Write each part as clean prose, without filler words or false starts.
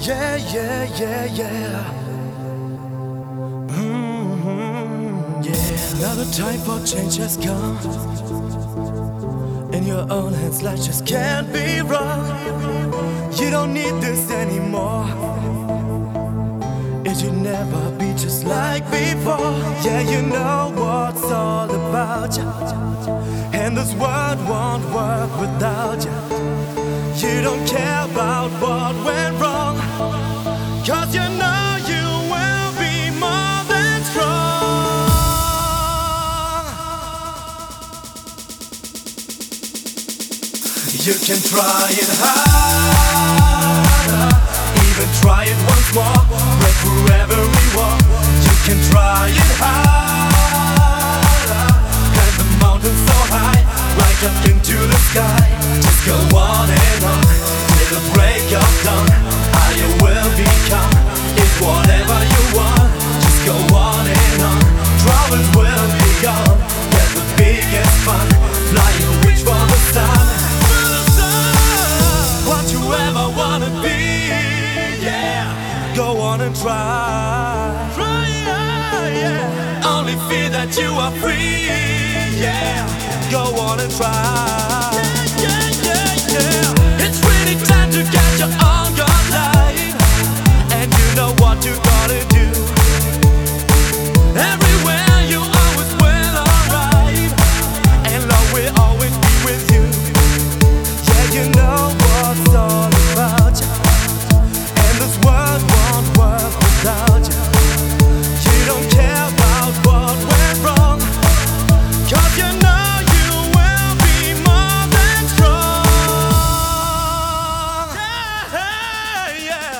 Yeah, yeah, yeah, yeah. Yeah. Now the time for change has come. In your own hands, life just can't be wrong. You don't need this anymore. It should never be just like before. Yeah, you know what's all about you, and this world won't work without you. You don't care about what went wrong, 'cause you know you will be more than strong. You can try it harder, even try it once more. Break through every wall. You can try it harder, climb the mountain so high, right up into the sky. Just go on and on, till the break of dawn. Higher will become, it's whatever you want. Just go on and on, troubles will be gone. Get the biggest fun, fly and reach for the sun. What you ever wanna be, yeah. Go on and try, yeah. Only feel that you are free, yeah. Go on and try, yeah, yeah, yeah. It's really time to get your own your life, and you know what you gotta do. Everywhere you always will arrive, and love will always be with you. Yeah, you know what's all about you, and this world won't work without you. You don't care about what went wrong, 'cause you know you will be more than strong. Yeah, yeah.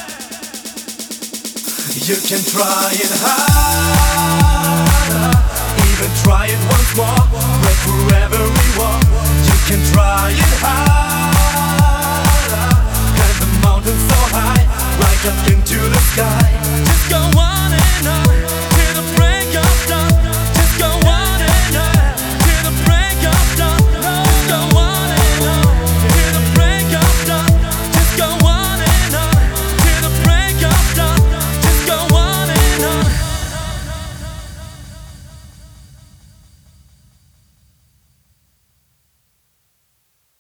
You can try it harder, even try it once more. Break through every wall. You can try it harder, climb the mountain so high, right up into the sky. Just go on and on.